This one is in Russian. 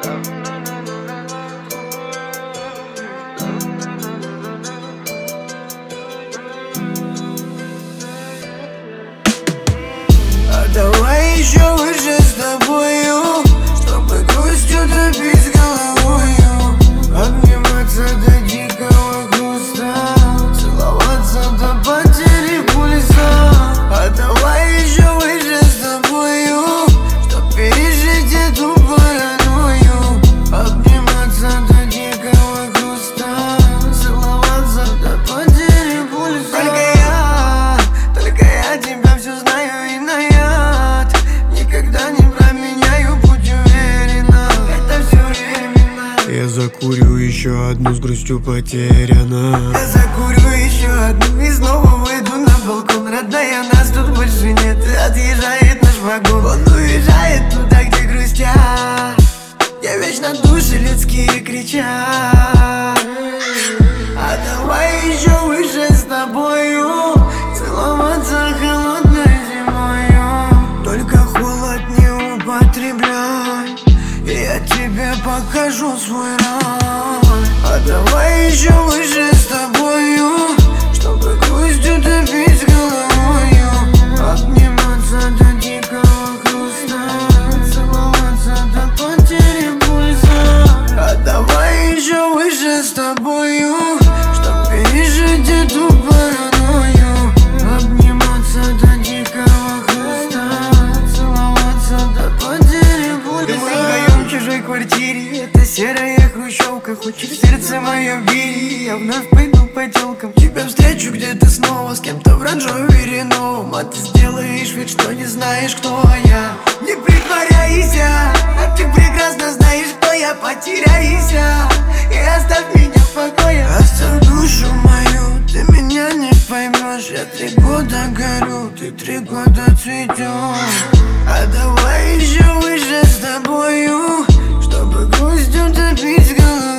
Давай еще выше с тобою, чтобы грустью топить головою, обниматься до дикого хруста, целоваться до потери пульса. А давай еще выше с тобою, чтоб пережить эту паранойю, обниматься до дикого хруста, целоваться до потери пульса. Только я тебя все знаю и на никогда не променяю путь уверенно, это все временно. Я закурю еще одну, с грустью потеряна. Я закурю еще одну и снова выйду на балкон. Родная, нас тут больше нет, отъезжает наш вагон. Он уезжает туда, где грустят, где вечно души людские кричат. А давай еще выше с тобою, целоваться холодной зимою. Только холод не употребляй, и я тебе покажу свой рай. А давай еще выше с тобою, чтобы грустью топить головою, обниматься до дикого хруста, целоваться до потери пульса. А давай еще выше с тобою, чтоб пережить эту паранойю, обниматься до дикого хруста, целоваться до потери пульса. Мы вдвоем в чужой квартире, это серая хрущевка, хочет в сердце мое бери. Я вновь пойду по телкам, тебя встречу где-то снова с кем-то в ранжове Рено. А ты сделаешь вид, что не знаешь, кто я. Не притворяйся, а ты прекрасно знаешь, кто я. Потеряйся и оставь меня в покое. Оставь душу мою, ты меня не поймешь. Я 3 года горю, ты 3 года цветешь. А давай еще выше с тобою, чтобы грустью топить голову.